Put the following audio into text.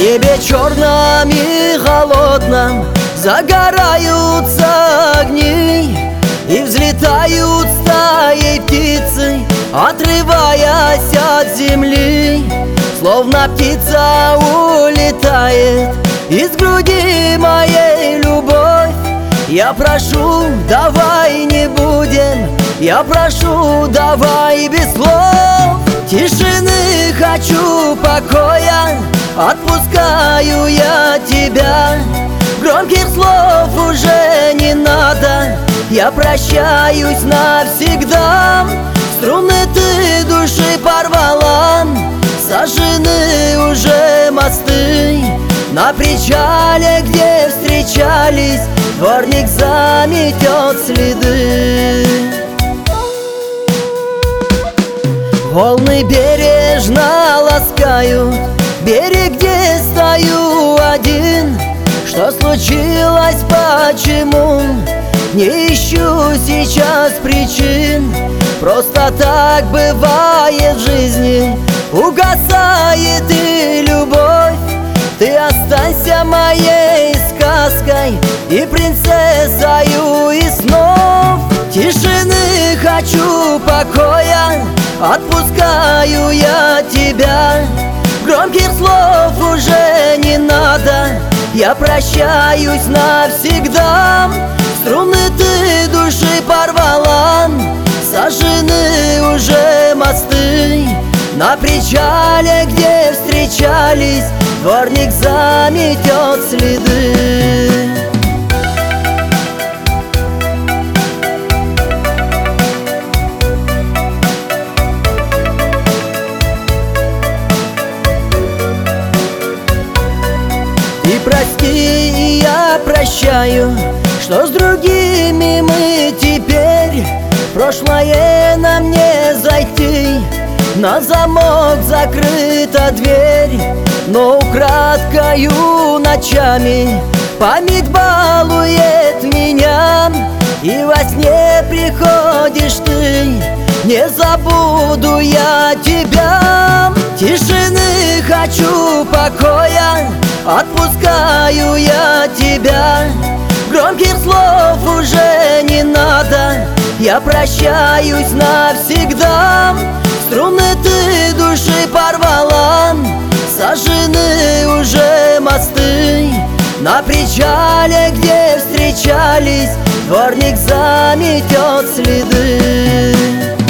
небе черном и холодном загораются огни, и взлетают стаей птицы, отрываясь от земли. Словно птица улетает из груди моей любовь. Я прошу, давай не будем, я прошу, давай без слов. Тишины хочу, покоя, отпускаю я тебя. Громких слов уже не надо, я прощаюсь навсегда. Струны ты души порвала, сожжены уже мосты. На причале, где встречались, дворник заметет следы. Волны бережно ласкают берег, где стою один. Что случилось, почему? Не ищу сейчас причин. Просто так бывает в жизни, угасает и любовь. Ты останься моей сказкой и принцессою из снов. Тишины хочу, покоя, отпускаю я тебя. Громких слов уже не надо, я прощаюсь навсегда. Струны ты души порвала, сожжены уже мосты. На причале, где встречались, дворник заметет следы. И прости, и я прощаю, что с другими мы теперь. Прошлое нам не зайти, на замок закрыта дверь. Но украдкою ночами память балует меня, и во сне приходишь ты, не забуду я тебя. Тишины хочу, покоя, отпускаю я тебя. Громких слов уже не надо, я прощаюсь навсегда. Струны ты души порвала, сожжены уже мосты. На причале, где встречались, дворник заметет следы.